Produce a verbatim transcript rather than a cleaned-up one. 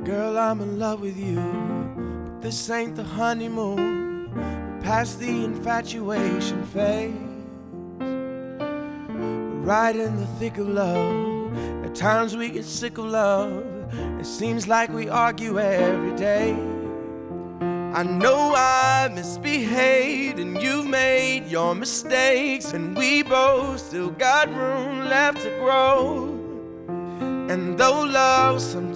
Girl, I'm in love with you, but this ain't the honeymoon. We're past the infatuation phase. We're right in the thick of love. At times we get sick of love. It seems like we argue every day. I know I misbehaved and you've made your mistakes, and we both still got room left to grow. And though love sometimes